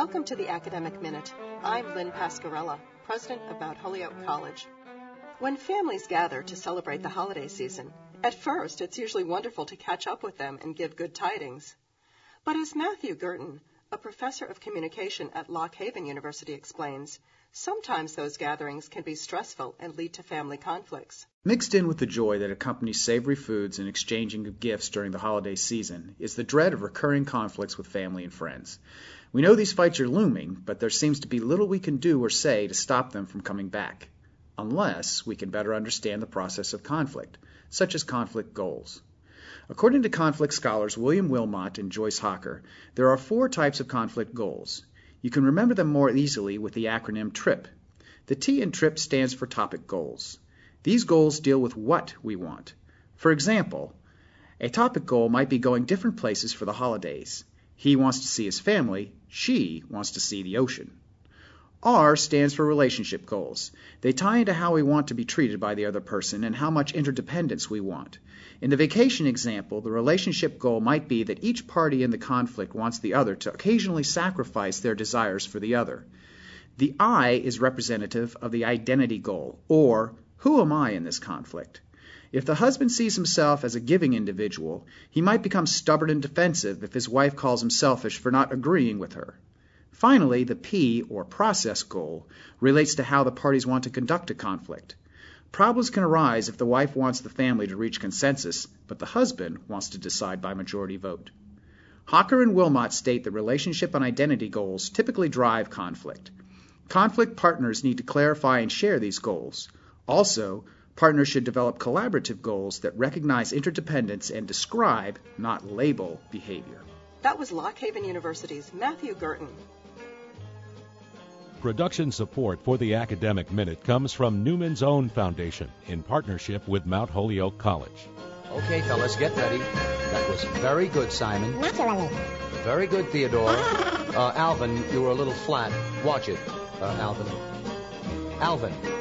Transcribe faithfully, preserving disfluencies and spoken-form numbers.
Welcome to the Academic Minute. I'm Lynn Pasquarella, president of Mount Holyoke College. When families gather to celebrate the holiday season, at first it's usually wonderful to catch up with them and give good tidings. But as Matthew Gurton, a professor of communication at Lock Haven University, explains, sometimes those gatherings can be stressful and lead to family conflicts. Mixed in with the joy that accompanies savory foods and exchanging of gifts during the holiday season is the dread of recurring conflicts with family and friends. We know these fights are looming, but there seems to be little we can do or say to stop them from coming back, unless we can better understand the process of conflict, such as conflict goals. According to conflict scholars William Wilmot and Joyce Hocker, there are four types of conflict goals. You can remember them more easily with the acronym TRIP. The T in TRIP stands for topic goals. These goals deal with what we want. For example, a topic goal might be going different places for the holidays. He wants to see his family. She wants to see the ocean. R stands for relationship goals. They tie into how we want to be treated by the other person and how much interdependence we want. In the vacation example, the relationship goal might be that each party in the conflict wants the other to occasionally sacrifice their desires for the other. The I is representative of the identity goal, or who am I in this conflict? If the husband sees himself as a giving individual, he might become stubborn and defensive if his wife calls him selfish for not agreeing with her. Finally, the P, or process goal, relates to how the parties want to conduct a conflict. Problems can arise if the wife wants the family to reach consensus, but the husband wants to decide by majority vote. Hocker and Wilmot state that relationship and identity goals typically drive conflict. Conflict partners need to clarify and share these goals. Also, partners should develop collaborative goals that recognize interdependence and describe, not label, behavior. That was Lock Haven University's Matthew Gurton. Production support for the Academic Minute comes from Newman's Own Foundation in partnership with Mount Holyoke College. Okay, fellas, get ready. That was very good, Simon. Naturally. Very good, Theodore. Uh, Alvin, you were a little flat. Watch it, uh, Alvin. Alvin.